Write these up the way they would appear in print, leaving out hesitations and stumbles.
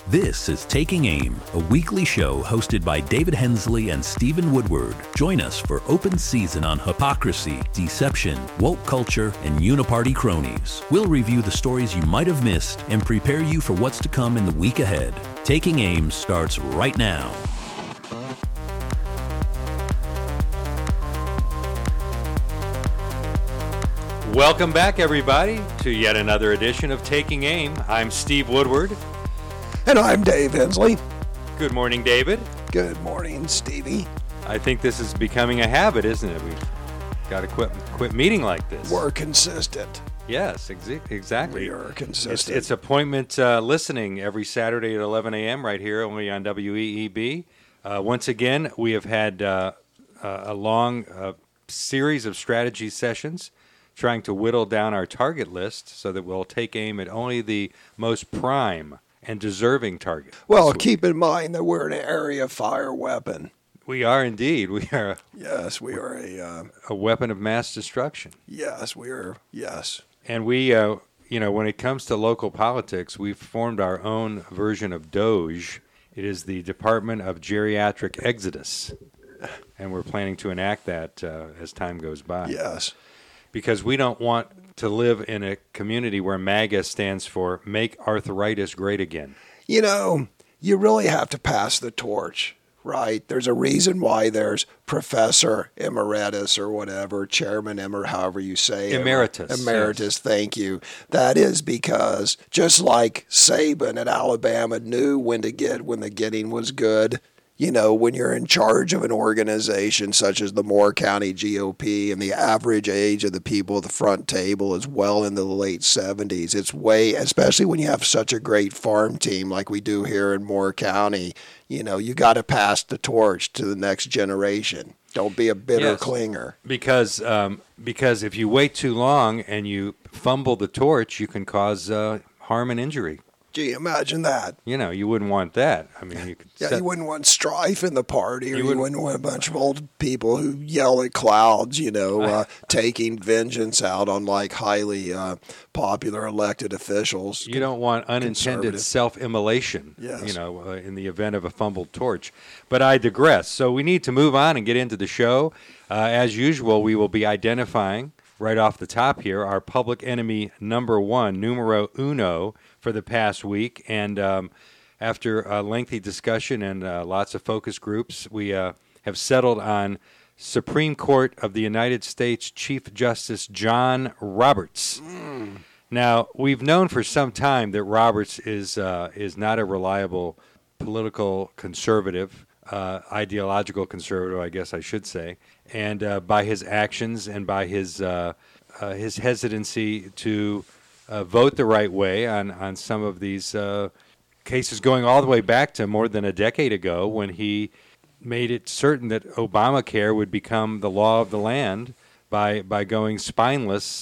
This is Taking Aim, a weekly show hosted by David Hensley and Stephen Woodward. Join us for open season on hypocrisy, deception, woke culture, and uniparty cronies. We'll review the stories you might have missed and prepare you for what's to come in the week ahead. Taking Aim starts right now. Welcome back, everybody, to yet another edition of Taking Aim. I'm Steve Woodward. And I'm Dave Hensley. Good morning, David. Good morning, Stevie. I think this is becoming a habit, isn't it? We've got to quit meeting like this. We're consistent. Yes, exactly. We are consistent. It's appointment listening every Saturday at 11 a.m. right here, only on WEEB. Once again, we have had a long series of strategy sessions trying to whittle down our target list so that we'll take aim at only the most prime and deserving target. Well, keep in mind that we're an area fire weapon. We are indeed. We are. Yes, we are a weapon of mass destruction. Yes, we are. Yes. And we, when it comes to local politics, we've formed our own version of DOGE. It is the Department of Geriatric Exodus. And we're planning to enact that as time goes by. Yes. Because we don't want to live in a community where MAGA stands for Make Arthritis Great Again. You know, you really have to pass the torch, right? There's a reason why there's Professor Emeritus or whatever, Chairman however you say it. Emeritus. Emeritus, yes. Thank you. That is because just like Saban at Alabama knew when the getting was good, you know, when you're in charge of an organization such as the Moore County GOP and the average age of the people at the front table is well into the late 70s, it's especially when you have such a great farm team like we do here in Moore County, you know, you got to pass the torch to the next generation. Don't be a bitter clinger. Because if you wait too long and you fumble the torch, you can cause harm and injury. Gee, imagine that. You know, you wouldn't want that. I mean, you wouldn't want strife in the party, or you wouldn't want a bunch of old people who yell at clouds, taking vengeance out on like highly popular elected officials. You don't want unintended self-immolation, in the event of a fumbled torch. But I digress. So we need to move on and get into the show. As usual, we will be identifying right off the top here our public enemy number one, numero uno, for the past week. And after a lengthy discussion and lots of focus groups, we have settled on Supreme Court of the United States Chief Justice John Roberts. Now, we've known for some time that Roberts is not a reliable political conservative, ideological conservative, I guess I should say. And by his actions and by his hesitancy to vote the right way on some of these cases going all the way back to more than a decade ago when he made it certain that Obamacare would become the law of the land by going spineless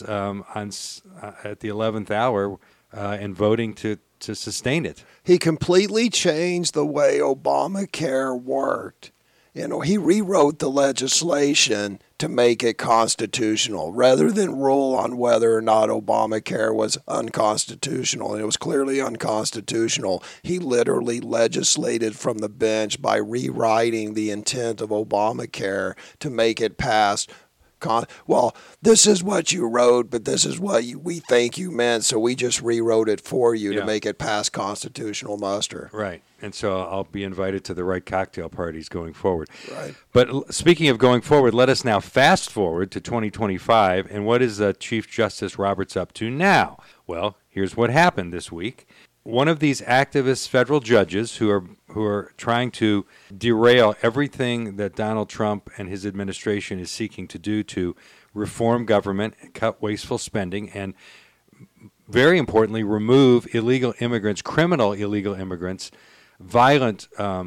at the 11th hour and voting to sustain it. He completely changed the way Obamacare worked. You know, he rewrote the legislation to make it constitutional rather than rule on whether or not Obamacare was unconstitutional. And it was clearly unconstitutional. He literally legislated from the bench by rewriting the intent of Obamacare to make it pass. Well, this is what you wrote, but this is what we think you meant, so we just rewrote it for you to make it pass constitutional muster. Right. And so I'll be invited to the right cocktail parties going forward. Right. But speaking of going forward, let us now fast forward to 2025. And what is Chief Justice Roberts up to now? Well, here's what happened this week. One of these activist federal judges who are trying to derail everything that Donald Trump and his administration is seeking to do to reform government, cut wasteful spending, and very importantly, remove illegal immigrants, criminal illegal immigrants, violent,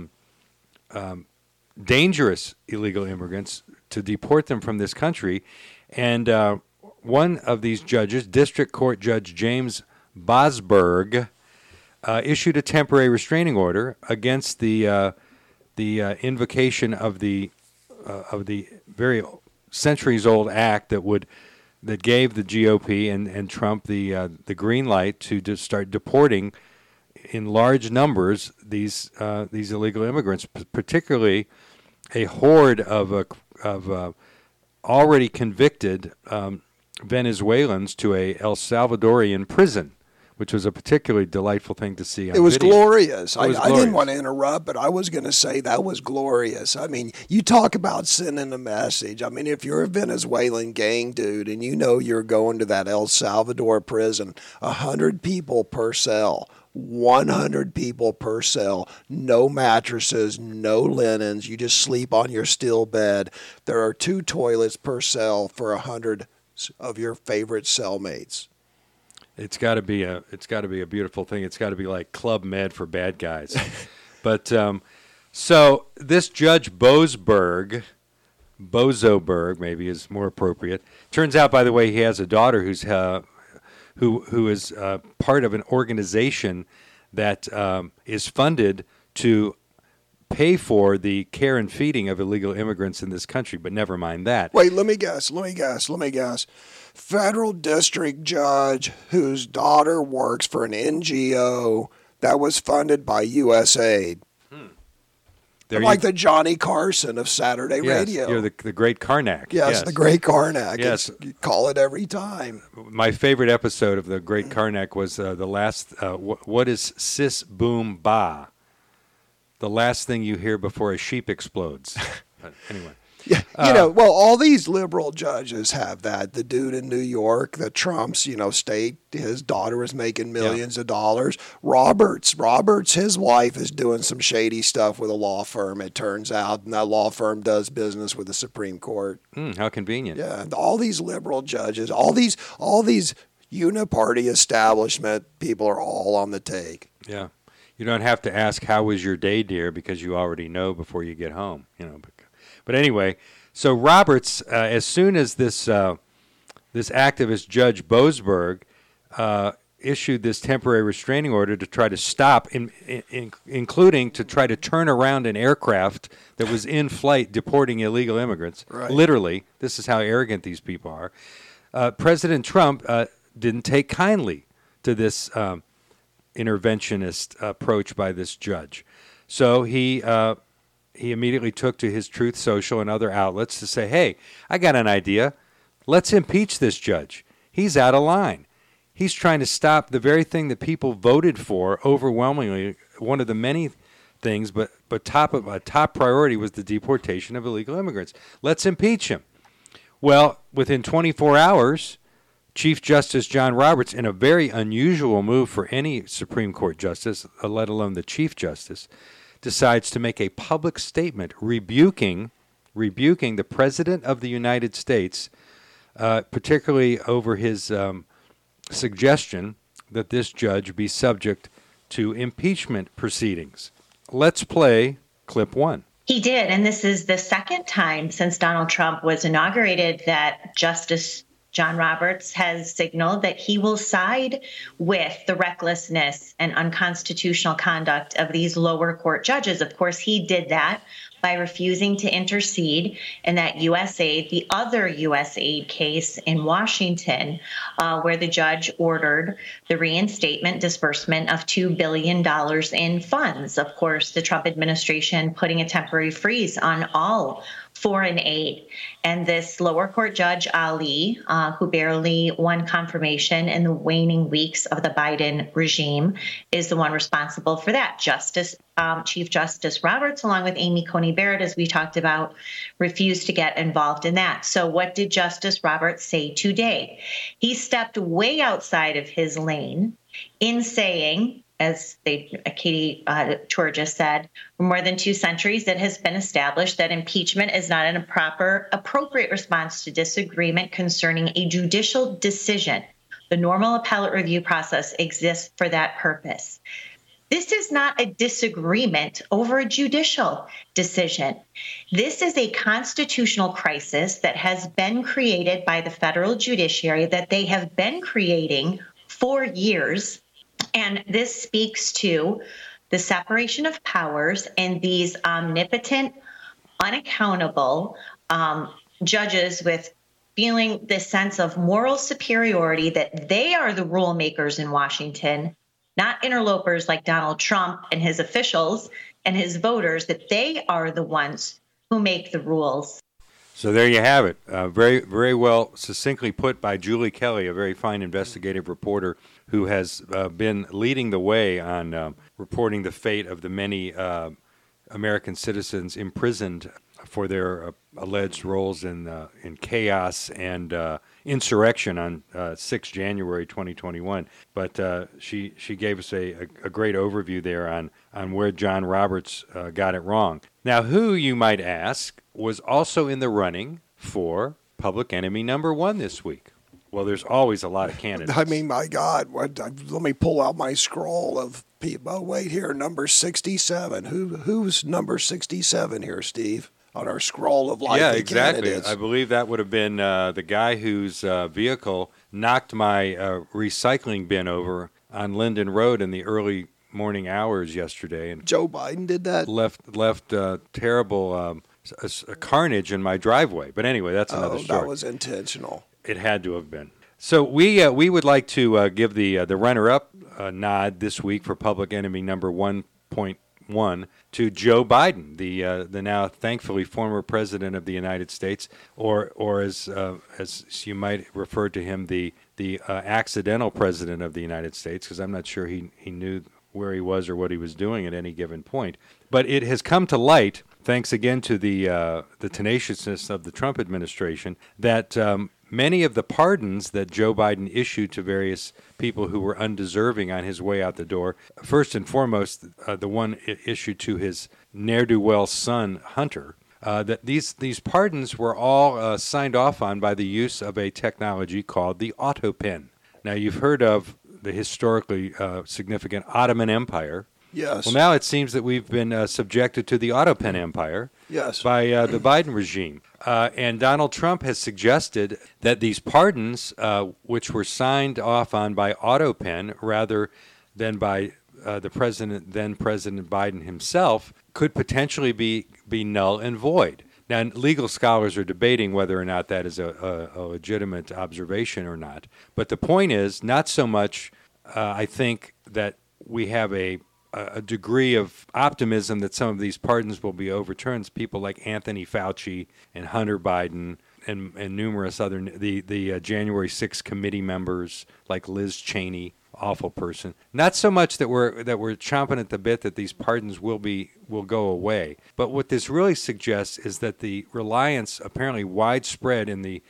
dangerous illegal immigrants, to deport them from this country. And one of these judges, District Court Judge James Bosberg, issued a temporary restraining order against the invocation of the very centuries-old act that gave the GOP and Trump the green light to just start deporting in large numbers these illegal immigrants, particularly a horde of already convicted Venezuelans to a El Salvadorian prison, which was a particularly delightful thing to see on It was video. glorious. I glorious. didn't want to interrupt, but I was going to say that was glorious. I mean, you talk about sending a message. I mean, if you're a Venezuelan gang dude and you know you're going to that El Salvador prison, 100 people per cell, 100 people per cell, no mattresses, no linens. You just sleep on your steel bed. There are 2 toilets per cell for 100 of your favorite cellmates. It's got to be a beautiful thing. It's got to be like Club Med for bad guys. But so this Judge Bozoberg maybe is more appropriate. Turns out, by the way, he has a daughter who is part of an organization that is funded to pay for the care and feeding of illegal immigrants in this country. But never mind that. Wait, let me guess. Federal district judge whose daughter works for an NGO that was funded by USAID. Like the Johnny Carson of Saturday radio. You're the great Karnak. Yes, the great Karnak. Yes. You call it every time. My favorite episode of the great Karnak was the last, what is sis boom ba? The last thing you hear before a sheep explodes. But anyway. Yeah, well, all these liberal judges have that. The dude in New York, the Trump's, state, his daughter is making millions of dollars. Roberts, his wife is doing some shady stuff with a law firm, it turns out, and that law firm does business with the Supreme Court. How convenient. Yeah, all these liberal judges, all these uniparty establishment people are all on the take. Yeah. You don't have to ask, how was your day, dear, because you already know before you get home, But anyway, so Roberts, as soon as this activist, Judge Bozoberg, issued this temporary restraining order to try to stop, including to try to turn around an aircraft that was in flight deporting illegal immigrants. Right. Literally, this is how arrogant these people are. President Trump didn't take kindly to this interventionist approach by this judge. So he immediately took to his Truth Social and other outlets to say, hey, I got an idea. Let's impeach this judge. He's out of line. He's trying to stop the very thing that people voted for overwhelmingly, one of the many things, but a top priority was the deportation of illegal immigrants. Let's impeach him. Well, within 24 hours, Chief Justice John Roberts, in a very unusual move for any Supreme Court justice, let alone the Chief Justice, decides to make a public statement rebuking the President of the United States, particularly over his suggestion that this judge be subject to impeachment proceedings. Let's play clip 1. He did, and this is the second time since Donald Trump was inaugurated that Justice John Roberts has signaled that he will side with the recklessness and unconstitutional conduct of these lower court judges. Of course, he did that by refusing to intercede in that USAID, the other USAID case in Washington, where the judge ordered the reinstatement disbursement of $2 billion in funds. Of course, the Trump administration putting a temporary freeze on all foreign aid. And this lower court judge, Ali, who barely won confirmation in the waning weeks of the Biden regime, is the one responsible for that. Chief Justice Roberts, along with Amy Coney Barrett, as we talked about, refused to get involved in that. So what did Justice Roberts say today? He stepped way outside of his lane in saying, as Katie Georgia said, for more than 2 centuries, it has been established that impeachment is not an appropriate response to disagreement concerning a judicial decision. The normal appellate review process exists for that purpose. This is not a disagreement over a judicial decision. This is a constitutional crisis that has been created by the federal judiciary, that they have been creating for years. And this speaks to the separation of powers and these omnipotent, unaccountable judges with feeling this sense of moral superiority that they are the rule makers in Washington not interlopers like Donald Trump and his officials and his voters, that they are the ones who make the rules. So there you have it. Very, very well succinctly put by Julie Kelly, a very fine investigative reporter who has been leading the way on reporting the fate of the many American citizens imprisoned for their alleged roles in chaos and insurrection on 6 January 2021. But she gave us a great overview there on where John Roberts got it wrong. Now, who, you might ask, was also in the running for public enemy number one this week? Well, there's always a lot of candidates. I mean, my God, let me pull out my scroll of people. Oh, wait here, number 67. Who's number 67 here, Steve? On our scroll of likely candidates. Yeah, exactly. Candidates. I believe that would have been the guy whose vehicle knocked my recycling bin over on Linden Road in the early morning hours yesterday. And Joe Biden did that? Left terrible carnage in my driveway. But anyway, that's another story. That was intentional. It had to have been. So we would like to give the runner-up nod this week for public enemy number 1.1 to Joe Biden, the now thankfully former president of the United States, or as you might refer to him, the accidental president of the United States, because I'm not sure he knew where he was or what he was doing at any given point. But it has come to light, thanks again to the tenaciousness of the Trump administration, that many of the pardons that Joe Biden issued to various people who were undeserving on his way out the door, first and foremost, the one issued to his ne'er-do-well son, Hunter, that these pardons were all signed off on by the use of a technology called the AutoPen. Now, you've heard of the historically significant Ottoman Empire. Yes. Well, now it seems that we've been subjected to the AutoPen Empire. Yes. By the Biden regime. And Donald Trump has suggested that these pardons, which were signed off on by AutoPen rather than by then President Biden himself, could potentially be null and void. Now, legal scholars are debating whether or not that is a legitimate observation or not. But the point is, not so much, I think, that we have a degree of optimism that some of these pardons will be overturned. People like Anthony Fauci and Hunter Biden and numerous other, the January 6th committee members like Liz Cheney, awful person. Not so much that we're chomping at the bit that these pardons will go away, but what this really suggests is that the reliance, apparently widespread in the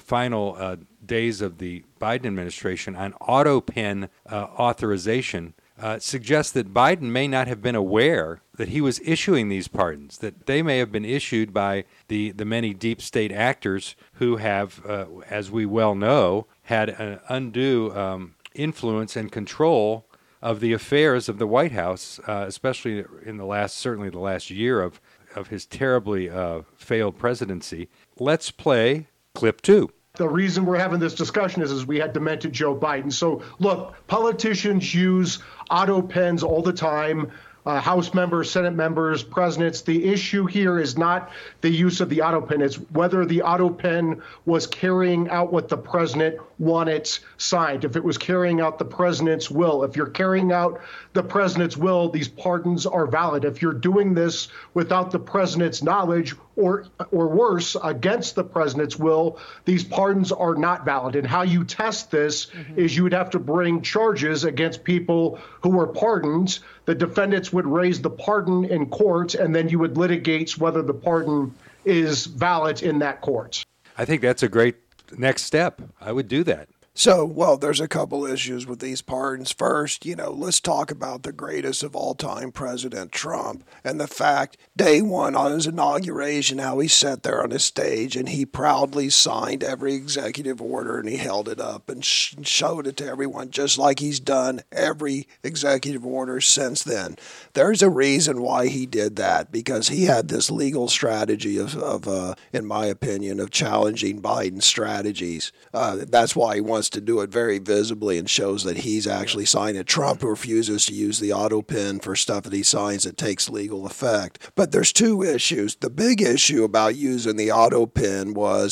final days of the Biden administration, on AutoPen authorization suggests that Biden may not have been aware that he was issuing these pardons, that they may have been issued by the many deep state actors who have, as we well know, had an undue influence and control of the affairs of the White House, especially in certainly the last year of his terribly failed presidency. Let's play clip 2. The reason we're having this discussion is we had demented Joe Biden. So, look, politicians use AutoPens all the time. House members, Senate members, presidents. The issue here is not the use of the AutoPen. It's whether the AutoPen was carrying out what the president wanted signed, if it was carrying out the president's will. If you're carrying out the president's will, these pardons are valid. If you're doing this without the president's knowledge or worse, against the president's will, these pardons are not valid. And how you test this is you would have to bring charges against people who were pardoned. The defendants would raise the pardon in court, and then you would litigate whether the pardon is valid in that court. I think that's a great next step. I would do that. So, well, there's a couple issues with these pardons. First, let's talk about the greatest of all time, President Trump, and the fact, day one on his inauguration, how he sat there on his stage and he proudly signed every executive order and he held it up and showed it to everyone, just like he's done every executive order since then. There's a reason why he did that, because he had this legal strategy of in my opinion, of challenging Biden's strategies. That's why he wants to do it very visibly and shows that he's actually signed it. Trump refuses to use the AutoPen for stuff that he signs that takes legal effect. But there's two issues. The big issue about using the AutoPen was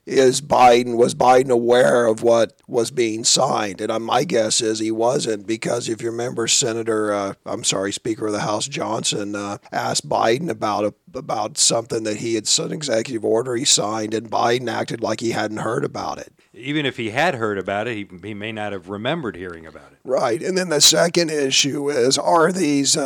was Biden aware of what was being signed? And my guess is he wasn't, because if you remember, Speaker of the House Johnson asked Biden about something that he had, some executive order he signed, and Biden acted like he hadn't heard about it. Even if he had heard about it, he may not have remembered hearing about it. Right. And then the second issue is, are these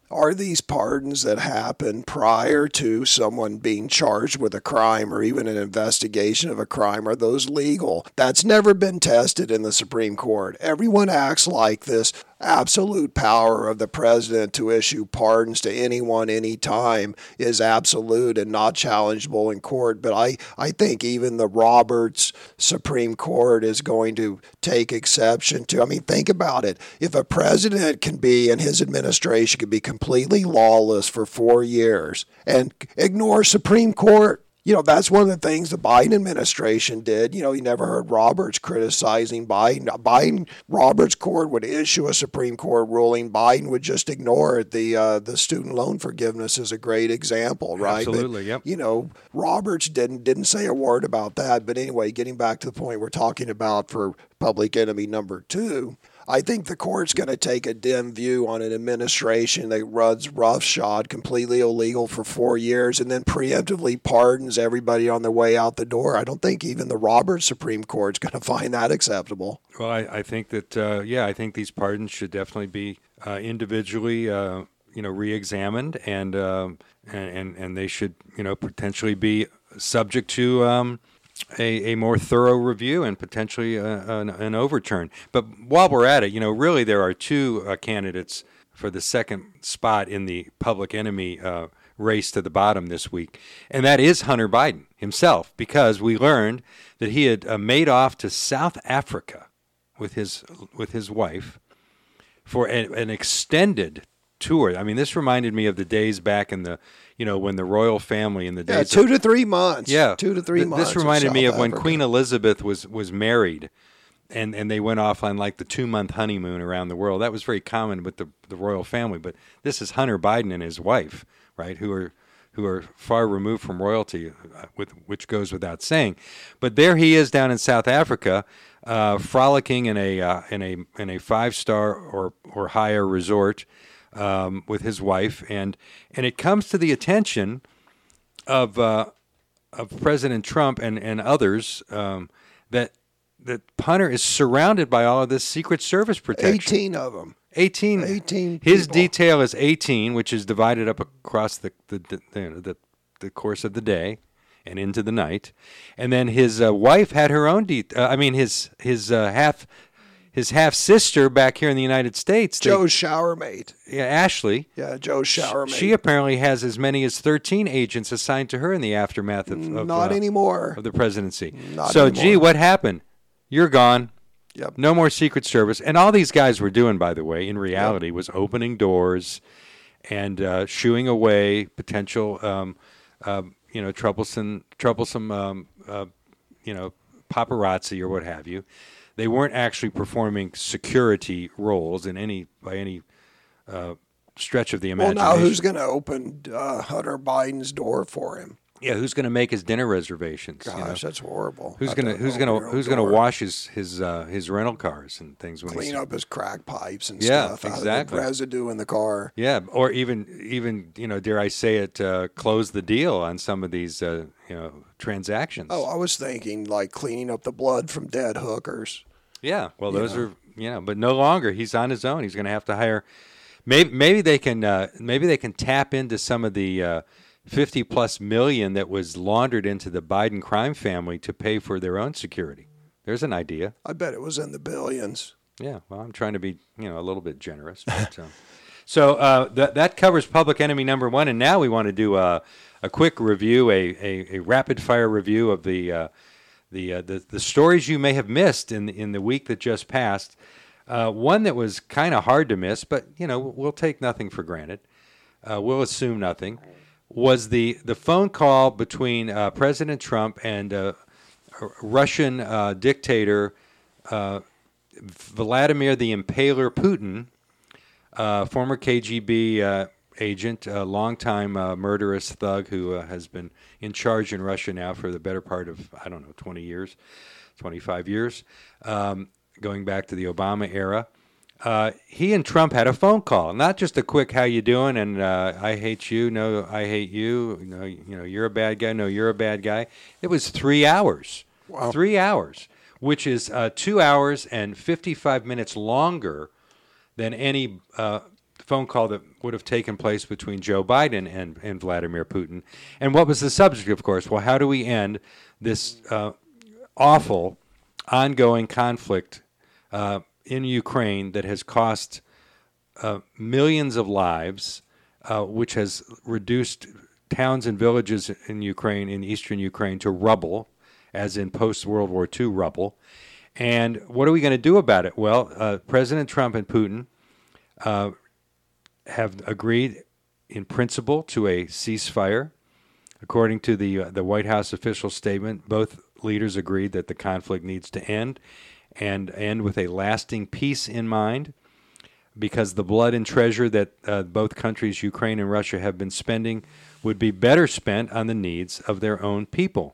pardons that happen prior to someone being charged with a crime or even an investigation of a crime, are those legal? That's never been tested in the Supreme Court. Everyone acts like this absolute power of the president to issue pardons to anyone, anytime, is absolute and not challengeable in court. But I think even the Roberts Supreme Court is going to take exception to. I mean, think about it. If a president can be, and his administration can be completely lawless for 4 years and ignore Supreme Court, that's one of the things the Biden administration did. You never heard Roberts criticizing Biden. Roberts' court would issue a Supreme Court ruling. Biden would just ignore it. The student loan forgiveness is a great example, right? Absolutely, yep. Roberts didn't say a word about that. But anyway, getting back to the point we're talking about for public enemy number 2, I think the court's going to take a dim view on an administration that runs roughshod, completely illegal for 4 years, and then preemptively pardons everybody on their way out the door. I don't think even the Roberts Supreme Court's going to find that acceptable. Well, I think that, I think these pardons should definitely be individually, re-examined, and they should, potentially be subject to a more thorough review and potentially an overturn. But while we're at it, really there are 2 candidates for the second spot in the public enemy race to the bottom this week, and that is Hunter Biden himself, because we learned that he had made off to South Africa with his wife for an extended tour. I mean, this reminded me of the days back in the, when the royal family in the days. 2 to 3 months. Yeah. 2 to 3 months. This reminded me of when Africa. Queen Elizabeth was married, and they went off on like the 2-month honeymoon around the world. That was very common with the royal family. But this is Hunter Biden and his wife, right, who are far removed from royalty, which goes without saying. But there he is down in South Africa, frolicking in a 5-star or higher resort. With his wife, and it comes to the attention of President Trump and others that Hunter is surrounded by all of this Secret Service protection. 18 of them. 18. His people. detail is 18, which is divided up across the course of the day and into the night, and then his wife had her own his half-sister back here in the United States. Joe's showermate. Yeah, Ashley. Yeah, Joe's showermate. She apparently has as many as 13 agents assigned to her in the aftermath of Not anymore. Of the presidency. Not so, anymore. Gee, what happened? You're gone. Yep. No more Secret Service. And all these guys were doing, by the way, in reality, was opening doors and shooing away potential, troublesome, paparazzi or what have you. They weren't actually performing security roles by any stretch of the imagination. Well, now who's going to open Hunter Biden's door for him? Yeah, who's going to make his dinner reservations? Gosh, that's horrible. Who's going to wash his rental cars and things? When clean up his crack pipes and yeah, stuff. Exactly. Out of the residue in the car. Yeah, or even dare I say it, close the deal on some of these transactions. Oh, I was thinking like cleaning up the blood from dead hookers. Yeah, well, those are but no longer. He's on his own. He's going to have to hire. Maybe they can tap into some of the $50+ million that was laundered into the Biden crime family to pay for their own security. There's an idea. I bet it was in the billions. Yeah, well, I'm trying to be a little bit generous. But, so that covers public enemy number 1, and now we want to do a quick review, a rapid fire review of the stories you may have missed in the week that just passed. One that was kind of hard to miss, but we'll take nothing for granted. We'll assume nothing. Was the phone call between President Trump and Russian dictator Vladimir the Impaler Putin, former KGB agent, a longtime murderous thug who has been in charge in Russia now for the better part of, 20 years, 25 years, going back to the Obama era. He and Trump had a phone call, not just a quick "How you doing?" and "I hate you," "No, I hate you," "You're a bad guy," "No, you're a bad guy." It was 3 hours. Wow. 3 hours, which is 2 hours and 55 minutes longer than any phone call that would have taken place between Joe Biden and Vladimir Putin. And what was the subject, of course? Well, how do we end this awful, ongoing conflict in Ukraine that has cost millions of lives, which has reduced towns and villages in Ukraine, in eastern Ukraine, to rubble, as in post-World War II rubble. And what are we going to do about it? Well, President Trump and Putin have agreed in principle to a ceasefire. According to the White House official statement, both leaders agreed that the conflict needs to end, and end with a lasting peace in mind, because the blood and treasure that both countries, Ukraine and Russia, have been spending would be better spent on the needs of their own people.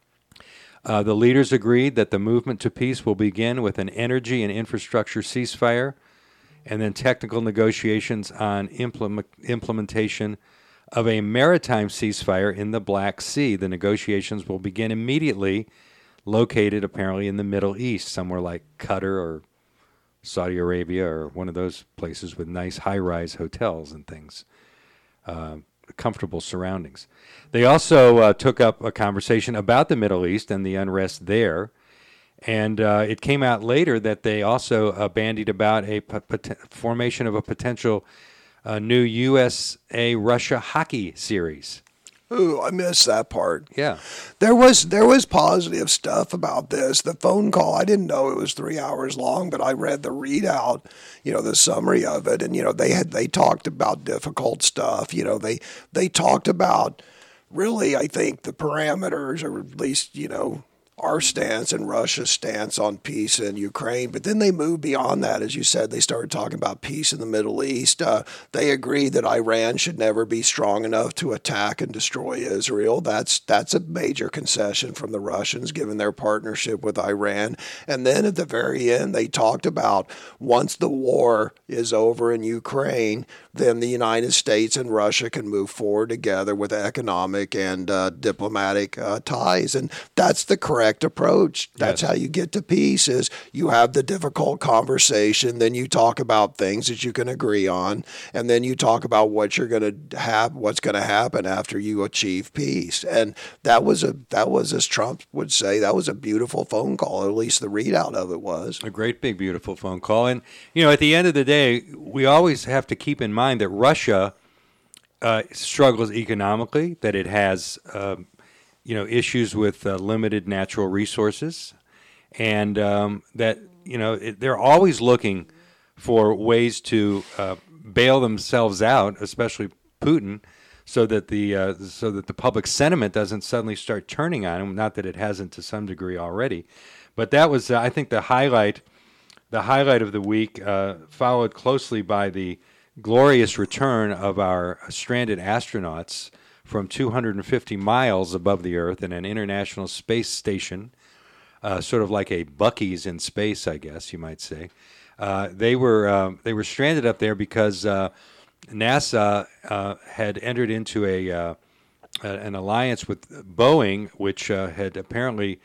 The leaders agreed that the movement to peace will begin with an energy and infrastructure ceasefire, and then technical negotiations on implementation of a maritime ceasefire in the Black Sea. The negotiations will begin immediately, located apparently in the Middle East, somewhere like Qatar or Saudi Arabia or one of those places with nice high-rise hotels and things, comfortable surroundings. They also took up a conversation about the Middle East and the unrest there. And it came out later that they also bandied about a formation of a potential new USA-Russia hockey series. Ooh, I missed that part. Yeah. There was positive stuff about this. The phone call, I didn't know it was 3 hours long, but I read the readout, the summary of it, and they talked about difficult stuff. They talked about really, I think, the parameters, or at least, our stance and Russia's stance on peace in Ukraine. But then they moved beyond that. As you said, they started talking about peace in the Middle East. They agreed that Iran should never be strong enough to attack and destroy Israel. That's a major concession from the Russians, given their partnership with Iran. And then at the very end, they talked about once the war is over in Ukraine, then the United States and Russia can move forward together with economic and diplomatic ties. And that's the correct approach. That's how you get to peace, is you have the difficult conversation, then you talk about things that you can agree on, and then you talk about what you're going to have, what's going to happen after you achieve peace. And that was, as Trump would say, that was a beautiful phone call, or at least the readout of it was. A great big beautiful phone call. And, at the end of the day, we always have to keep in mind that Russia struggles economically, that it has issues with limited natural resources, and that they're always looking for ways to bail themselves out, especially Putin, so that the public sentiment doesn't suddenly start turning on him. Not that it hasn't to some degree already, but that was I think the highlight of the week, followed closely by the glorious return of our stranded astronauts from 250 miles above the Earth in an international space station, sort of like a Buc-ee's in space, I guess you might say. They were stranded up there because NASA had entered into an alliance with Boeing, which had apparently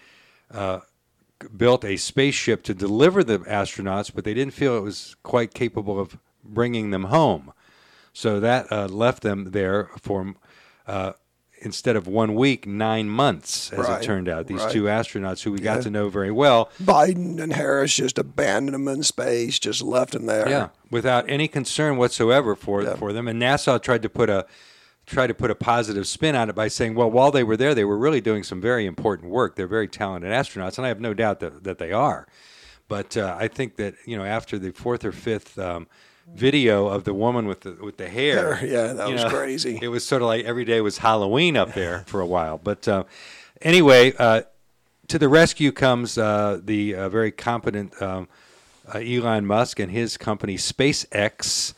built a spaceship to deliver the astronauts, but they didn't feel it was quite capable of bringing them home. So that left them there for, instead of 1 week, 9 months, as it turned out. These two astronauts who we got to know very well. Biden and Harris just abandoned them in space, just left them there. Yeah, without any concern whatsoever for them. And NASA tried to put a positive spin on it by saying, well, while they were there, they were really doing some very important work. They're very talented astronauts, and I have no doubt that they are. But I think that after the fourth or fifth video of the woman with the hair, that was crazy. It was sort of like every day was Halloween up there for a while. But anyway, to the rescue comes the very competent Elon Musk and his company SpaceX,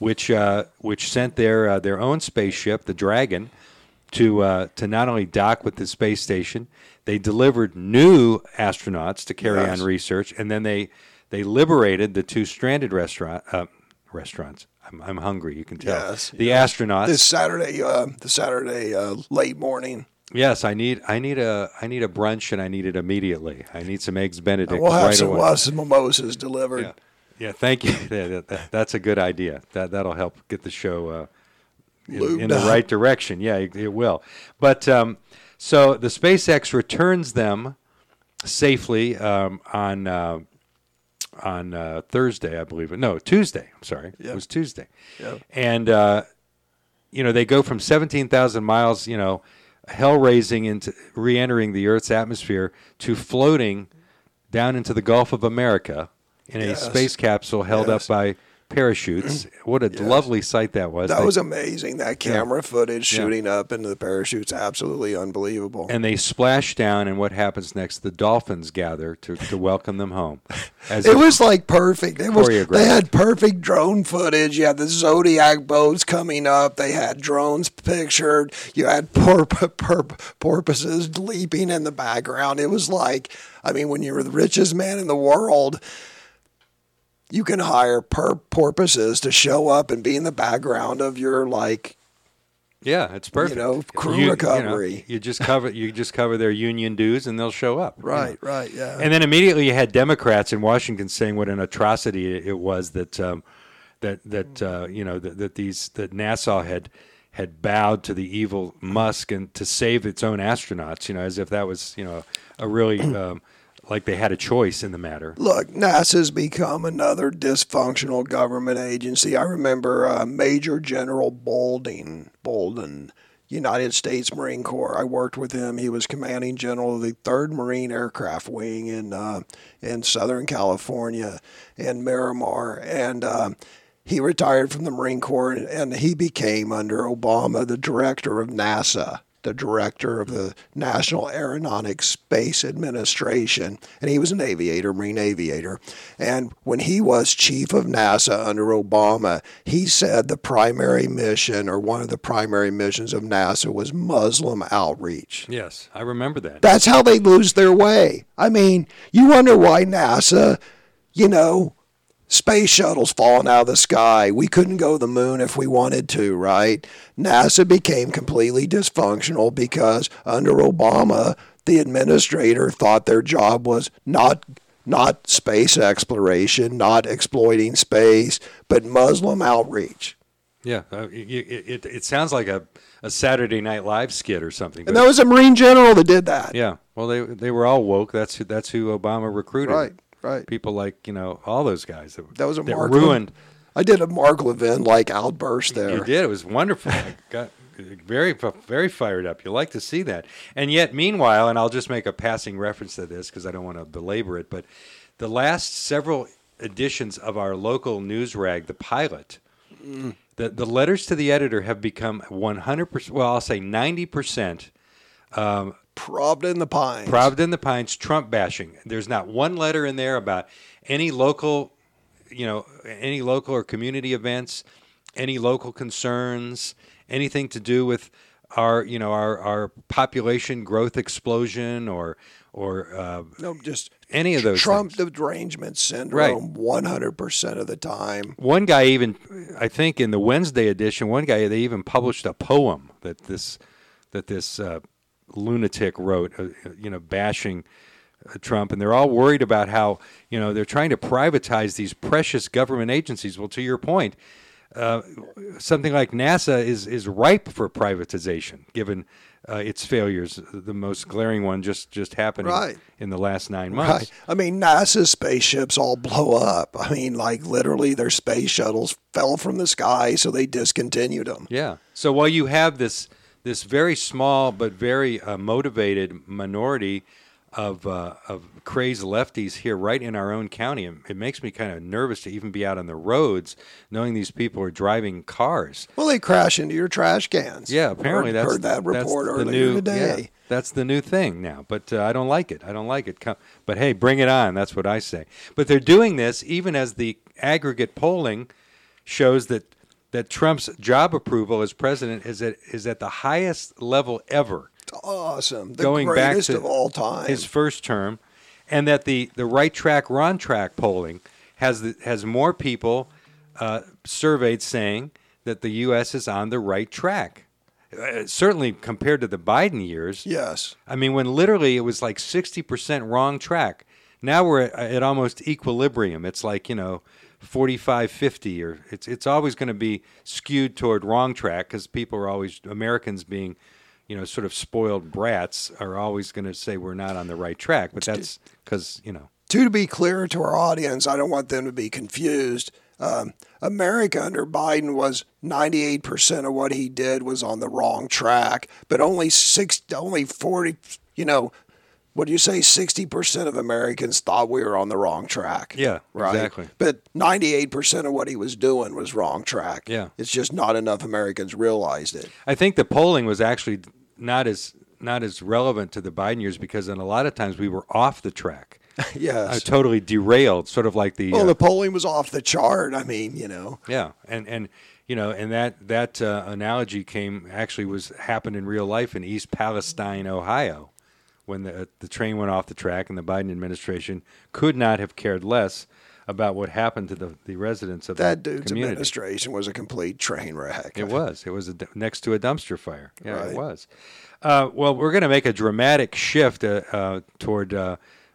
which sent their own spaceship, the Dragon, to not only dock with the space station, they delivered new astronauts to carry on research, and then they liberated the 2 stranded restaurants. I'm hungry. You can tell. Yes, the astronauts. This Saturday late morning. Yes, I need a brunch, and I need it immediately. I need some eggs Benedict We'll have away. some mimosas delivered. Yeah. Thank you. That's a good idea. That'll help get the show in the right direction. Yeah, it will. But so the SpaceX returns them safely on Thursday, I believe. No, Tuesday. I'm sorry. Yep. It was Tuesday. Yep. And they go from 17,000 miles, hell-raising into re-entering the Earth's atmosphere to floating down into the Gulf of America in a space capsule held up by parachutes. What a lovely sight that was. That was amazing. That camera footage shooting up into the parachutes, absolutely unbelievable. And they splash down, and what happens next? The dolphins gather to welcome them home. It was like perfect. They had perfect drone footage. You had the Zodiac boats coming up. They had drones pictured. You had porpoises leaping in the background. It was like, when you were the richest man in the world, you can hire porpoises to show up and be in the background of your it's perfect. Crew recovery. You just cover their union dues, and they'll show up. Right, yeah. And then immediately you had Democrats in Washington saying what an atrocity it was that NASA had bowed to the evil Musk and to save its own astronauts. As if that was a really like they had a choice in the matter. Look, NASA's become another dysfunctional government agency. I remember Major General Bolden, United States Marine Corps. I worked with him. He was commanding general of the 3rd Marine Aircraft Wing in Southern California, in Miramar. And he retired from the Marine Corps, and he became, under Obama, the director of NASA, the director of the National Aeronautics Space Administration, and he was an aviator, Marine aviator. And when he was chief of NASA under Obama, he said the primary mission, or one of the primary missions of NASA, was Muslim outreach. Yes, I remember that. That's how they lose their way. You wonder why NASA, space shuttles falling out of the sky. We couldn't go to the moon if we wanted to, right? NASA became completely dysfunctional because under Obama, the administrator thought their job was not space exploration, not exploiting space, but Muslim outreach. Yeah, it sounds like a Saturday Night Live skit or something. And that was a Marine general that did that. Yeah, well, they were all woke. That's who Obama recruited. Right. People like, all those guys that was a Mark ruined. I did a Mark Levin outburst there. You did. It was wonderful. I got very, very fired up. You like to see that. And yet, meanwhile, and I'll just make a passing reference to this because I don't want to belabor it, but the last several editions of our local news rag, The Pilot, the letters to the editor have become 100%, well, I'll say 90%. Propped in the pines. Trump bashing. There's not one letter in there about any local or community events, any local concerns, anything to do with our population growth explosion or just any of those Trump things. derangement syndrome 100% of the time. One guy even, I think in the Wednesday edition, they even published a poem that this lunatic wrote, bashing Trump, and they're all worried about how, they're trying to privatize these precious government agencies. Well, to your point, something like NASA is ripe for privatization, given its failures. The most glaring one just happening in the last 9 months. Right. NASA's spaceships all blow up. Literally their space shuttles fell from the sky, so they discontinued them. Yeah. So while you have this very small but very motivated minority of crazed lefties here right in our own county, it makes me kind of nervous to even be out on the roads knowing these people are driving cars. Well, they crash into your trash cans. Yeah, apparently that's heard that report that's earlier today. Yeah, that's the new thing now, but I don't like it. But hey, bring it on. That's what I say. But they're doing this even as the aggregate polling shows that that Trump's job approval as president is at the highest level ever. It's awesome. The going greatest back to of all time. His first term, and that the right track, wrong track polling has more people surveyed saying that the U.S. is on the right track. Certainly compared to the Biden years. Yes. I mean, when literally it was like 60% wrong track. Now we're at almost equilibrium. It's like, 45-50, or it's always going to be skewed toward wrong track because people are always, Americans being, sort of spoiled brats, are always going to say we're not on the right track. But that's because, To be clear to our audience, I don't want them to be confused. America under Biden was 98% of what he did was on the wrong track, but only 40, what do you say? 60% of Americans thought we were on the wrong track. Yeah, right? Exactly. But 98% of what he was doing was wrong track. Yeah. It's just not enough Americans realized it. I think the polling was actually not as relevant to the Biden years because in a lot of times we were off the track. Yes. Totally derailed, sort of like the... Well, the polling was off the chart. I mean, Yeah, and that analogy happened in real life in East Palestine, Ohio, when the train went off the track and the Biden administration could not have cared less about what happened to the residents of that the dude's community. administration was a complete train wreck. It was. It was next to a dumpster fire. Yeah, right. It was. Well, we're going to make a dramatic shift toward the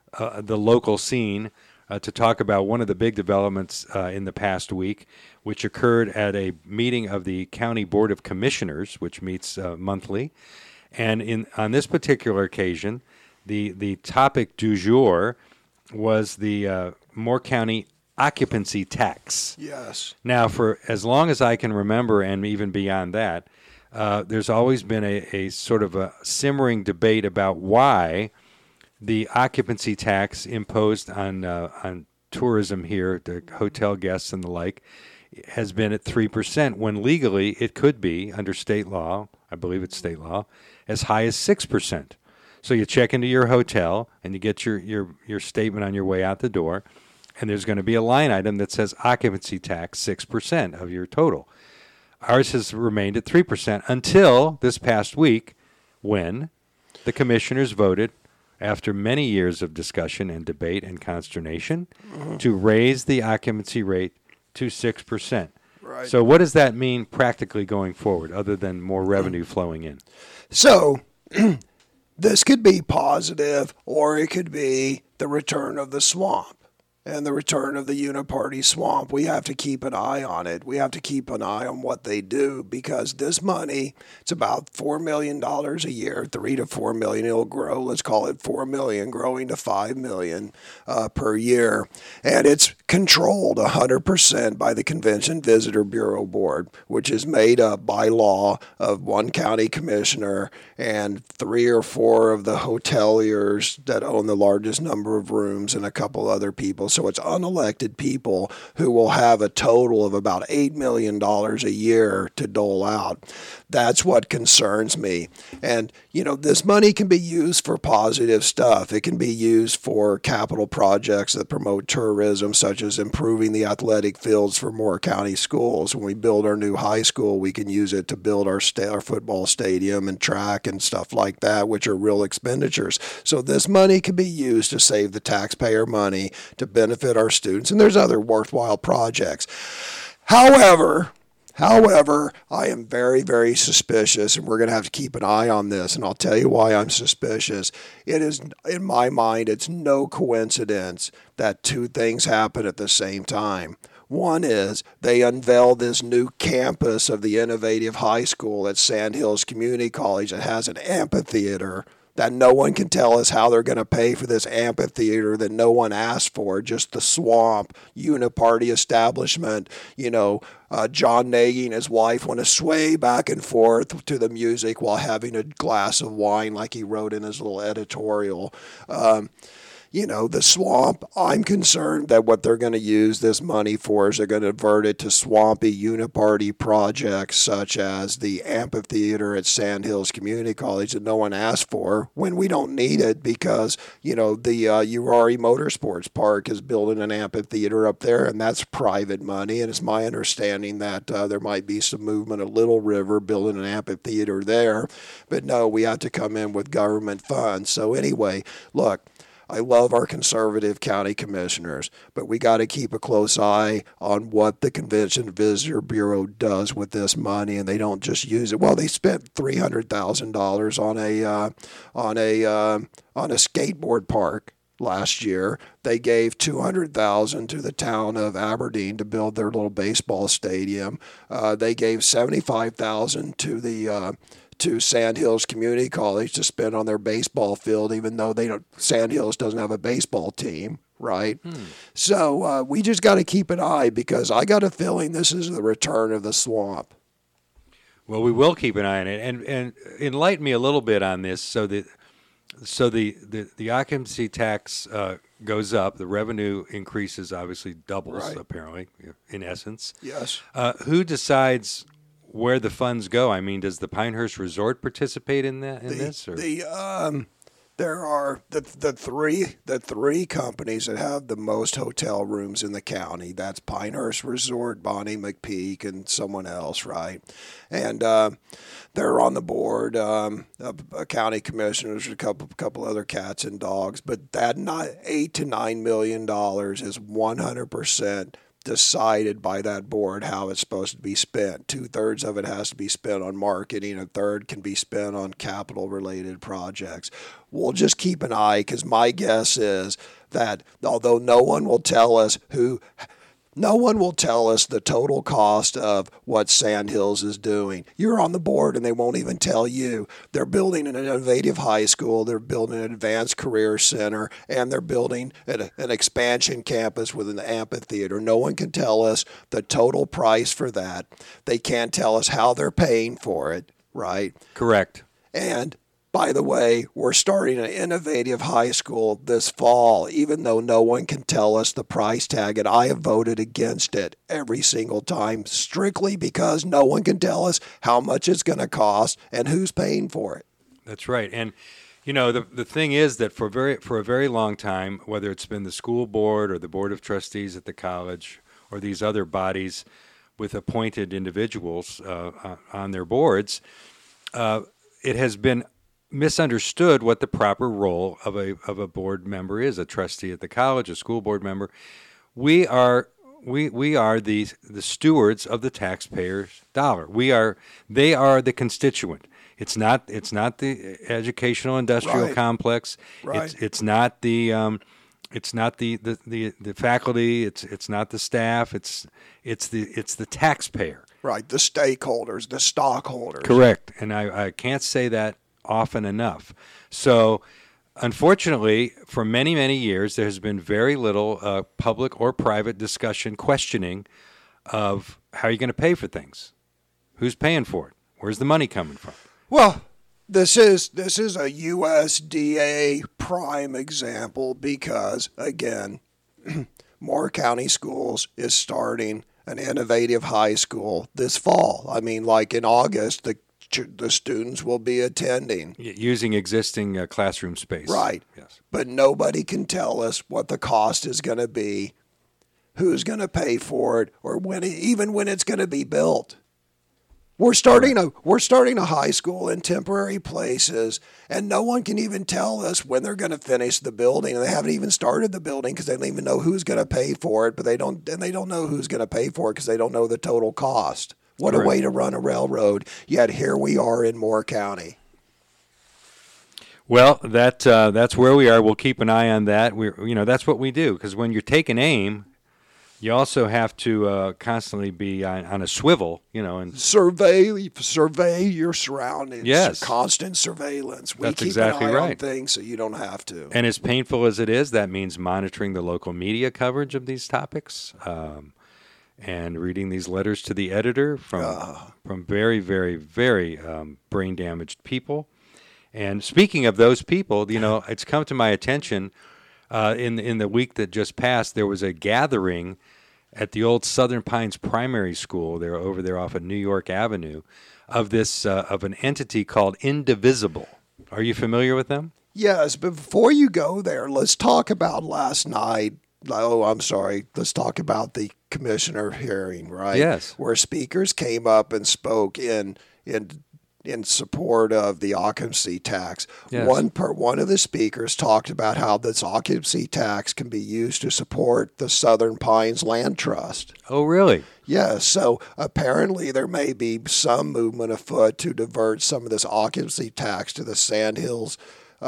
local scene to talk about one of the big developments in the past week, which occurred at a meeting of the County Board of Commissioners, which meets monthly. And on this particular occasion, the topic du jour was the Moore County occupancy tax. Yes. Now, for as long as I can remember, and even beyond that, there's always been a sort of a simmering debate about why the occupancy tax imposed on tourism here, the hotel guests and the like, has been at 3%, when legally it could be, under state law, I believe it's state law, as high as 6%. So you check into your hotel and you get your statement on your way out the door, and there's going to be a line item that says occupancy tax 6% of your total. Ours has remained at 3% until this past week, when the commissioners voted, after many years of discussion and debate and consternation, to raise the occupancy rate to 6%. Right. So what does that mean practically going forward, other than more revenue flowing in? So this could be positive, or it could be the return of the swamp and the return of the uniparty swamp. We have to keep an eye on it. We have to keep an eye on what they do, because this money, it's about $4 million a year, $3 to $4 million. It'll grow. Let's call it $4 million, growing to $5 million per year. And it's controlled 100% by the Convention Visitor Bureau Board, which is made up by law of one county commissioner and 3 or 4 of the hoteliers that own the largest number of rooms and a couple other people. So it's unelected people who will have a total of about $8 million a year to dole out. That's what concerns me. And, this money can be used for positive stuff. It can be used for capital projects that promote tourism, such as improving the athletic fields for Moore County schools. When we build our new high school, we can use it to build our football stadium and track and stuff like that, which are real expenditures. So this money can be used to save the taxpayer money, to benefit our students, and there's other worthwhile projects. However, I am very, very suspicious, and we're going to have to keep an eye on this, and I'll tell you why I'm suspicious. It is, in my mind, it's no coincidence that 2 things happen at the same time. One is they unveil this new campus of the innovative high school at Sandhills Community College that has an amphitheater that no one can tell us how they're going to pay for this amphitheater that no one asked for, just the swamp, uniparty establishment. John Nagy and his wife want to sway back and forth to the music while having a glass of wine, like he wrote in his little editorial. the swamp, I'm concerned that what they're going to use this money for is they're going to divert it to swampy uniparty projects such as the amphitheater at Sandhills Community College that no one asked for when we don't need it because, the Urari Motorsports Park is building an amphitheater up there, and that's private money. And it's my understanding that there might be some movement at Little River building an amphitheater there. But no, we have to come in with government funds. So anyway, look, I love our conservative county commissioners, but we got to keep a close eye on what the Convention and Visitor Bureau does with this money, and they don't just use it. Well, they spent $300,000 on a skateboard park last year. They gave $200,000 to the town of Aberdeen to build their little baseball stadium. They gave $75,000 to Sandhills Community College to spend on their baseball field, even though Sandhills doesn't have a baseball team, right? So we just got to keep an eye because I got a feeling this is the return of the swamp. Well, we will keep an eye on it, and enlighten me a little bit on this. So the occupancy tax goes up, the revenue increases, obviously doubles, right. Apparently, in essence. Yes. Who decides where the funds go? I mean, does the Pinehurst Resort participate in this? Or? There are the three companies that have the most hotel rooms in the county. That's Pinehurst Resort, Bonnie McPeak, and someone else, right? And they're on the board. A county commissioners, a couple other cats and dogs. But that $8 to $9 million is 100% decided by that board how it's supposed to be spent. 2/3 of it has to be spent on marketing. 1/3 can be spent on capital-related projects. We'll just keep an eye because my guess is that although no one will tell us the total cost of what Sandhills is doing. You're on the board and they won't even tell you. They're building an innovative high school, they're building an advanced career center, and they're building an expansion campus with an amphitheater. No one can tell us the total price for that. They can't tell us how they're paying for it, right? Correct. And by the way, we're starting an innovative high school this fall, even though no one can tell us the price tag, and I have voted against it every single time, strictly because no one can tell us how much it's going to cost and who's paying for it. That's right. And, the thing is that for a very long time, whether it's been the school board or the board of trustees at the college or these other bodies with appointed individuals on their boards, it has been misunderstood what the proper role of a board member is, a trustee at the college, a school board member. We are the stewards of the taxpayer's dollar. They are the constituent. It's not the educational industrial complex. Right. It's not the faculty. It's not the staff. It's the taxpayer. Right. The stakeholders, the stockholders. Correct. And I can't say that often enough. So, unfortunately, for many, many years, there has been very little public or private discussion, questioning of how you're going to pay for things. Who's paying for it? Where's the money coming from? Well, this is a USDA prime example because, again, Moore County Schools is starting an innovative high school this fall. I mean, like in August, the students will be attending. Using existing classroom space. Right. Yes. But nobody can tell us what the cost is going to be, who's going to pay for it, or even when it's going to be built. We're starting a high school in temporary places, and no one can even tell us when they're going to finish the building. And they haven't even started the building because they don't even know who's going to pay for it. But they don't know who's going to pay for it because they don't know the total cost. What a way to run a railroad, yet here we are in Moore County. Well, that's where we are. We'll keep an eye on that. That's what we do, because when you're taking aim, you also have to constantly be on a swivel, and survey your surroundings. Yes, constant surveillance. That's exactly right. On things so you don't have to. And as painful as it is, that means monitoring the local media coverage of these topics. And reading these letters to the editor from very, very, very brain-damaged people. And speaking of those people, it's come to my attention In the week that just passed, there was a gathering at the old Southern Pines Primary School. They're over there off of New York Avenue, of an entity called Indivisible. Are you familiar with them? Yes, but before you go there, let's talk about last night. Oh, I'm sorry. Let's talk about the commissioner hearing, right? Yes. Where speakers came up and spoke in support of the occupancy tax. Yes. One of the speakers talked about how this occupancy tax can be used to support the Southern Pines Land Trust. Oh, really? Yes. So apparently there may be some movement afoot to divert some of this occupancy tax to the Sandhills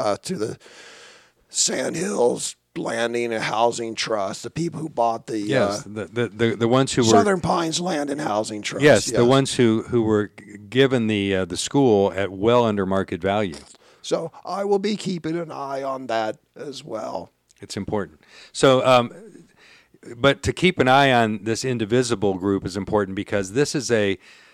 Landing and Housing Trust, the people who bought the the ones who Southern Pines Land and Housing Trust. Yes, the ones who were given the school at well under market value. So I will be keeping an eye on that as well. It's important. So, but to keep an eye on this Indivisible group is important because this is a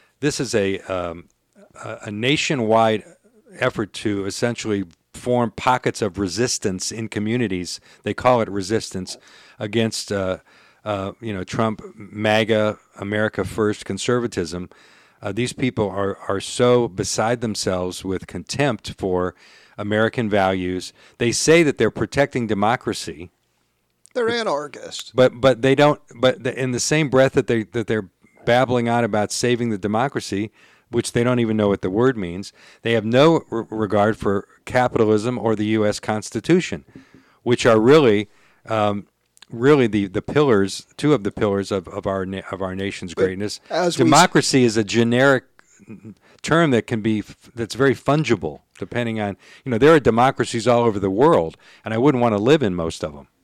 nationwide effort to essentially form pockets of resistance in communities. They call it resistance against, Trump, MAGA, America First conservatism. These people are so beside themselves with contempt for American values. They say that they're protecting democracy. They're anarchists. But they don't. But in the same breath that they're babbling on about saving the democracy, which they don't even know what the word means, they have no regard for capitalism or the U.S. Constitution, which are really the pillars, two of the pillars of our nation's greatness. Democracy is a generic term that's very fungible, depending on, there are democracies all over the world, and I wouldn't want to live in most of them.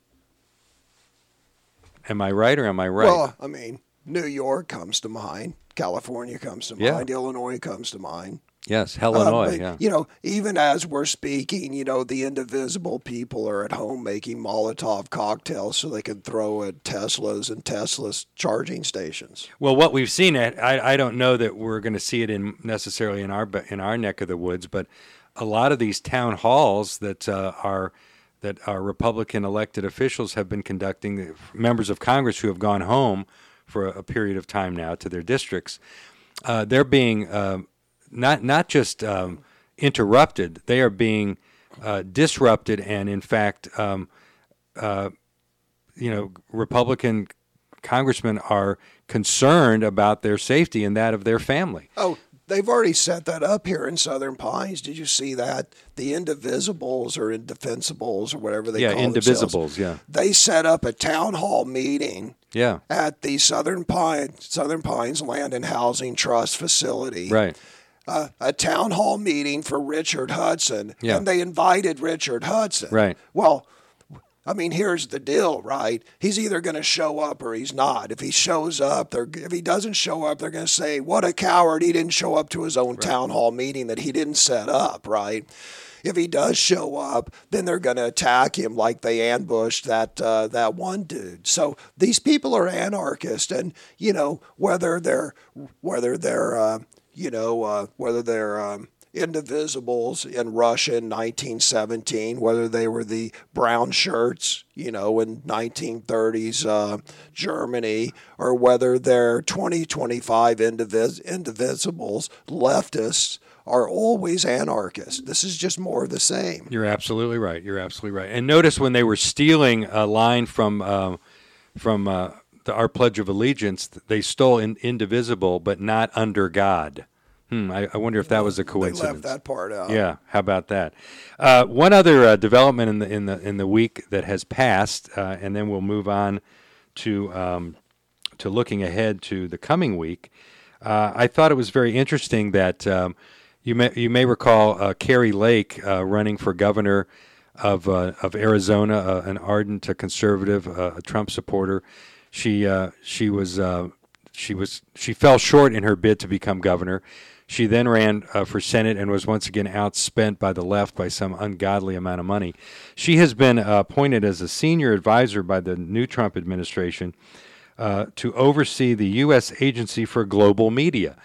Am I right or am I right? Well, I mean, New York comes to mind. California comes to mind. Illinois comes to mind. Yes, Illinois, But, even as we're speaking, the Indivisible people are at home making Molotov cocktails so they can throw at Teslas and Tesla's charging stations. Well, what we've seen, I don't know that we're going to see it necessarily in our neck of the woods, but a lot of these town halls that our Republican elected officials have been conducting, members of Congress who have gone home for a period of time now to their districts, they're being not just interrupted, they are being disrupted, and in fact, Republican congressmen are concerned about their safety and that of their family. Oh, they've already set that up here in Southern Pines. Did you see that? The Indivisibles or Indefensibles or whatever they call Indivisibles, themselves. yeah. They set up a town hall meeting at the Southern Pines Land and Housing Trust facility. Right. A town hall meeting for Richard Hudson, and they invited Richard Hudson. Right. Well, I mean, here's the deal, right? He's either going to show up or he's not. If he shows up, if he doesn't show up, they're going to say, what a coward, he didn't show up to his own town hall meeting that he didn't set up, right? If he does show up, then they're going to attack him like they ambushed that one dude. So these people are anarchists, and whether they're Indivisibles in Russia in 1917, whether they were the brown shirts, in 1930s Germany, or whether they're 2025 Indivisibles, leftists are always anarchists. This is just more of the same. You're absolutely right. And notice when they were stealing a line from our Pledge of Allegiance, they stole Indivisible, but not under God. I wonder if that was a coincidence. They left that part out. Yeah, how about that? One other development in the week that has passed, and then we'll move on to looking ahead to the coming week. I thought it was very interesting that you may recall Kari Lake running for governor of Arizona, an ardent conservative, a Trump supporter. She fell short in her bid to become governor. She then ran for Senate and was once again outspent by the left by some ungodly amount of money. She has been appointed as a senior advisor by the new Trump administration to oversee the U.S. Agency for Global Media.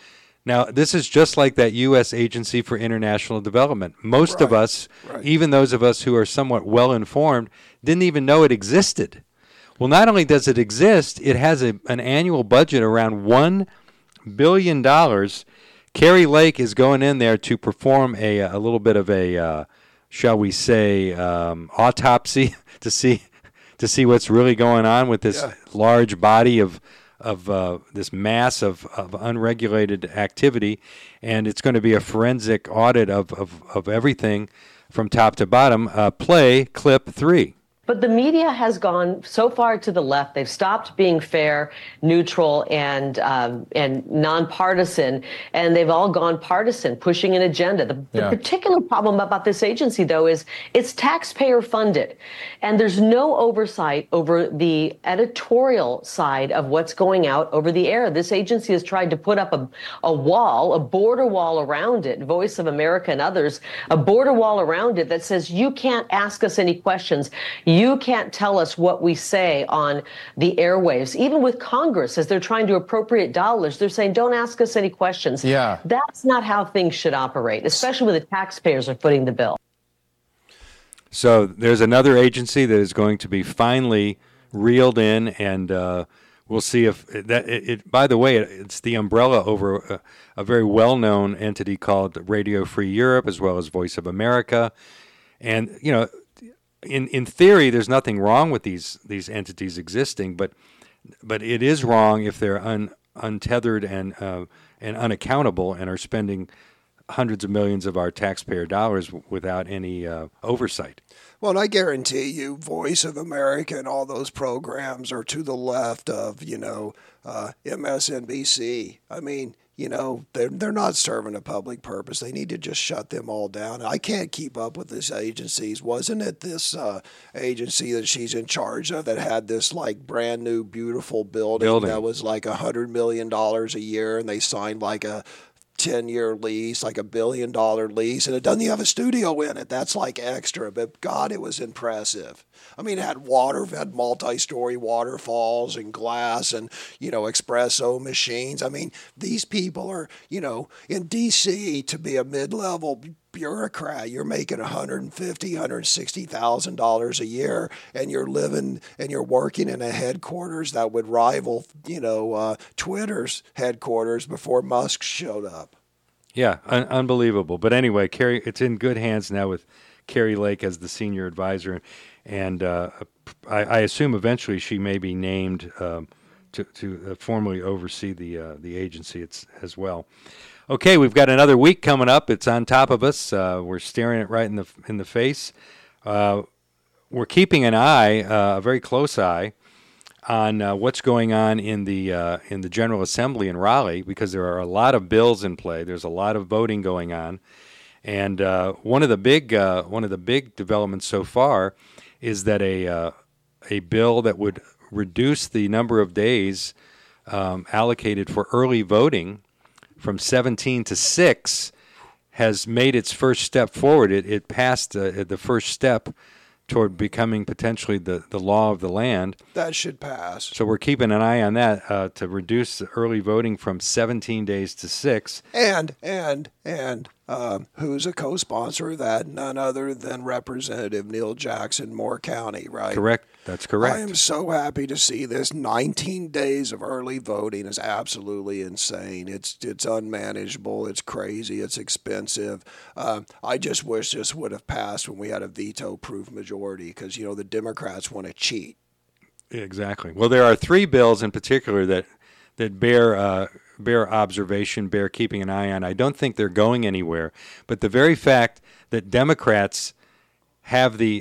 Now, this is just like that U.S. Agency for International Development. Most of us, even those of us who are somewhat well-informed, didn't even know it existed. Well, not only does it exist, it has an annual budget around $1 billion. Kari Lake is going in there to perform a little bit of a, shall we say, autopsy to see what's really going on with this large body of this mass of unregulated activity, and it's going to be a forensic audit of everything from top to bottom. Play clip 3. But the media has gone so far to the left. They've stopped being fair, neutral, and nonpartisan, and they've all gone partisan, pushing an agenda. The particular problem about this agency, though, is it's taxpayer funded, and there's no oversight over the editorial side of what's going out over the air. This agency has tried to put up a wall, a border wall around it, Voice of America and others, a border wall around it that says you can't ask us any questions. You can't tell us what we say on the airwaves. Even with Congress, as they're trying to appropriate dollars, they're saying, don't ask us any questions. Yeah. That's not how things should operate, especially when the taxpayers are footing the bill. So there's another agency that is going to be finally reeled in, and we'll see if that. By the way, it's the umbrella over a very well-known entity called Radio Free Europe, as well as Voice of America, and you know. In theory, there's nothing wrong with these entities existing, but it is wrong if they're untethered and unaccountable and are spending hundreds of millions of our taxpayer dollars without any oversight. Well, and I guarantee you, Voice of America and all those programs are to the left of MSNBC. I mean. They're not serving a public purpose. They need to just shut them all down. I can't keep up with these agencies. Wasn't it this agency that she's in charge of that had this like brand new beautiful building that was like $100 million a year, and they signed like a 10-year lease, like $1 billion lease, and it doesn't even have a studio in it. That's like extra, but God, it was impressive. I mean, it had multi-story waterfalls and glass and, espresso machines. I mean, these people are, in D.C. to be a mid-level bureaucrat, you're making $150,000, $160,000 a year, and you're living and you're working in a headquarters that would rival, Twitter's headquarters before Musk showed up. Yeah, unbelievable. But anyway, it's in good hands now with Kari Lake as the senior advisor, and I assume eventually she may be named to formally oversee the agency as well. Okay, we've got another week coming up. It's on top of us. We're staring it right in the face. We're keeping an eye, a very close eye, on what's going on in the General Assembly in Raleigh, because there are a lot of bills in play. There's a lot of voting going on, and one of the big developments so far is that a bill that would reduce the number of days allocated for early voting from 17 to 6 has made its first step forward. It passed the first step toward becoming potentially the law of the land. That should pass. So we're keeping an eye on that to reduce early voting from 17 days to 6. And who's a co-sponsor of that? None other than Representative Neil Jackson, Moore County, right? Correct. That's correct. I am so happy to see this. 19 days of early voting is absolutely insane. It's unmanageable. It's crazy. It's expensive. I just wish this would have passed when we had a veto-proof majority, because, the Democrats want to cheat. Exactly. Well, there are 3 bills in particular that bear observation, bear keeping an eye on. I don't think they're going anywhere, but the very fact that Democrats have the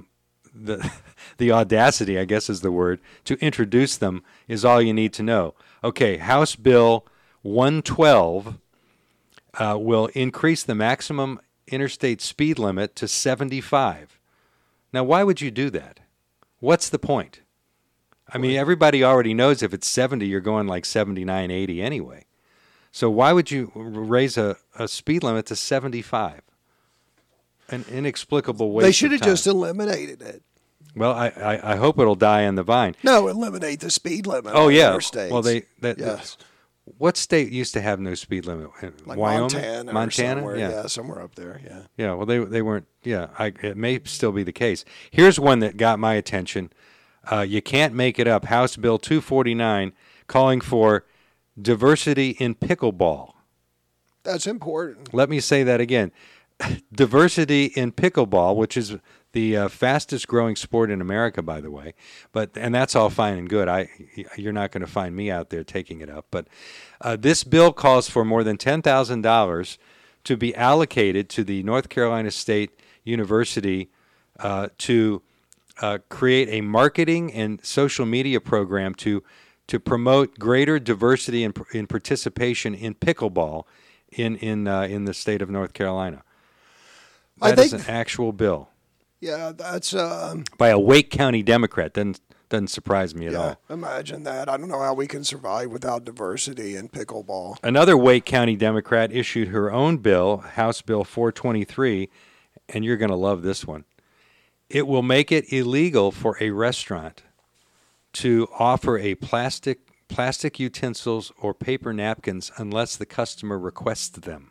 audacity, I guess is the word, to introduce them is all you need to know. Okay, House Bill 112 will increase the maximum interstate speed limit to 75. Now, why would you do that? What's the point? I mean, everybody already knows if it's 70, you're going like 79, 80 anyway. So why would you raise a speed limit to 75? An inexplicable waste of time. They should have just eliminated it. Well, I hope it'll die on the vine. No, eliminate the speed limit. Oh, yeah. Interstates. Well, yes. What state used to have no speed limit? Like Wyoming, Montana, yeah, somewhere up there, yeah. Yeah, well, they weren't. Yeah, it may still be the case. Here's one that got my attention. You can't make it up. House Bill 249, calling for diversity in pickleball. That's important. Let me say that again. Diversity in pickleball, which is the fastest growing sport in America, by the way. And that's all fine and good. You're not going to find me out there taking it up. But this bill calls for more than $10,000 to be allocated to the North Carolina State University to create a marketing and social media program to promote greater diversity in participation in pickleball in the state of North Carolina. That is an actual bill. Yeah, that's by a Wake County Democrat. Doesn't surprise me at all. Imagine that. I don't know how we can survive without diversity in pickleball. Another Wake County Democrat issued her own bill, House Bill 423, and you're going to love this one. It will make it illegal for a restaurant to offer a plastic utensils or paper napkins unless the customer requests them.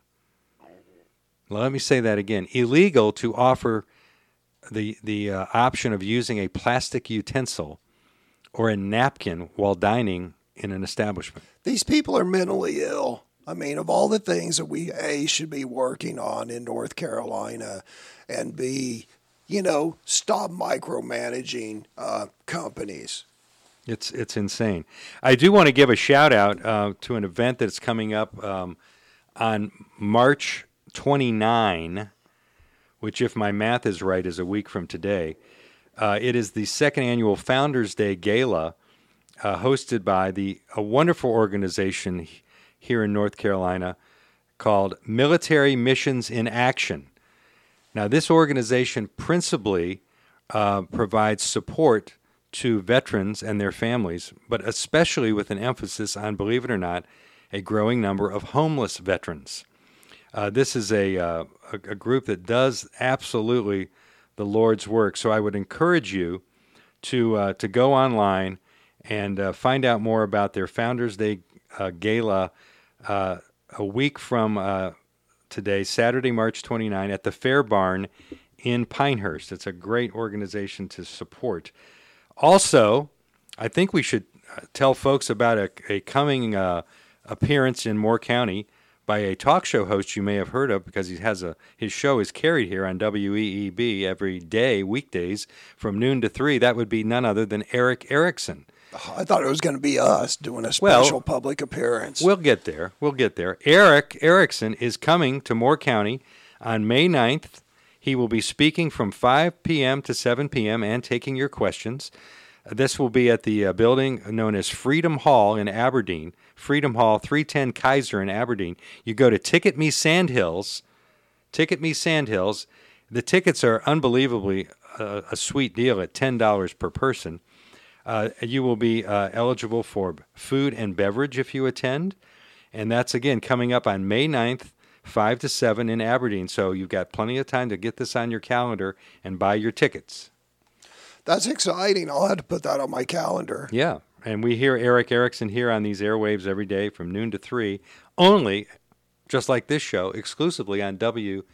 Let me say that again. Illegal to offer the option of using a plastic utensil or a napkin while dining in an establishment. These people are mentally ill. I mean, of all the things that we, A, should be working on in North Carolina, and B, stop micromanaging companies. It's insane. I do want to give a shout out to an event that's coming up on March 29, which, if my math is right, is a week from today. It is the second annual Founders Day Gala, hosted by a wonderful organization here in North Carolina called Military Missions in Action. Now, this organization principally provides support to veterans and their families, but especially with an emphasis on, believe it or not, a growing number of homeless veterans. This is a group that does absolutely the Lord's work. So I would encourage you to go online and find out more about their Founders Day Gala a week from today, Saturday, March 29, at the Fair Barn in Pinehurst. It's a great organization to support. Also, I think we should tell folks about a coming appearance in Moore County by a talk show host you may have heard of, because his show is carried here on WEEB every day, weekdays, from noon to 3. That would be none other than Eric Erickson. I thought it was going to be us doing a special public appearance. We'll get there. Eric Erickson is coming to Moore County on May 9th. He will be speaking from 5 p.m. to 7 p.m. and taking your questions. This will be at the building known as Freedom Hall in Aberdeen. Freedom Hall, 310 Kaiser in Aberdeen. You go to Ticket Me Sandhills. The tickets are unbelievably a sweet deal at $10 per person. You will be eligible for food and beverage if you attend. And that's, again, coming up on May 9th, 5 to 7 in Aberdeen. So you've got plenty of time to get this on your calendar and buy your tickets. That's exciting. I'll have to put that on my calendar. Yeah. And we hear Eric Erickson here on these airwaves every day from noon to 3, only, just like this show, exclusively on WEEB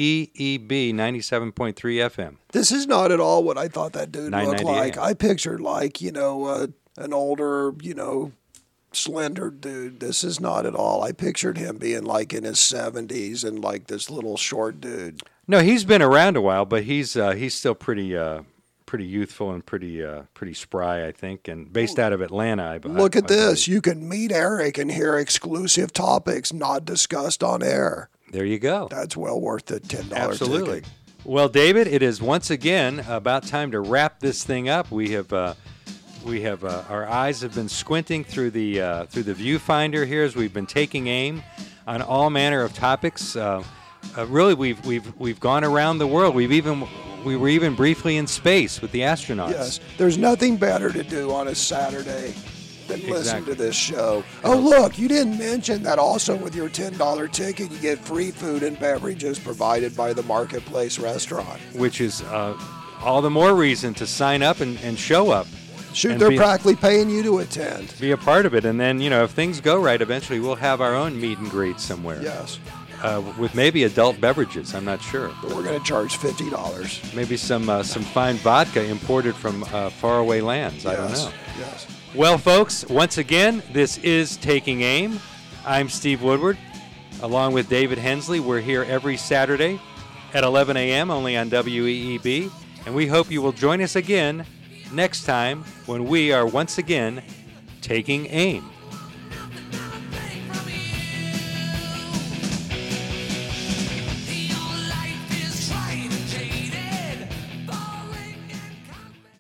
97.3 FM. This is not at all what I thought that dude looked like. I pictured an older, slender dude. This is not at all. I pictured him being like in his 70s and like this little short dude. No, he's been around a while, but he's still pretty youthful and pretty spry, I think, and based out of Atlanta. Look at this. You can meet Eric and hear exclusive topics not discussed on air. There you go. That's well worth the $10 Absolutely. ticket. Well, David, it is once again about time to wrap this thing up. We have our eyes have been squinting through the viewfinder here as we've been taking aim on all manner of topics. Really, we've gone around the world. We were even briefly in space with the astronauts. Yes, there's nothing better to do on a Saturday than listen to this show. Oh, look, you didn't mention that also with your $10 ticket, you get free food and beverages provided by the Marketplace Restaurant. Which is all the more reason to sign up and show up. Shoot, they're practically paying you to attend. Be a part of it. And then, if things go right, eventually we'll have our own meet and greet somewhere. Yes. With maybe adult beverages. I'm not sure. But we're going to charge $50. Maybe some fine vodka imported from faraway lands. Yes. I don't know. Yes. Well, folks, once again, this is Taking Aim. I'm Steve Woodward, along with David Hensley. We're here every Saturday at 11 a.m. only on WEEB. And we hope you will join us again next time when we are once again taking aim.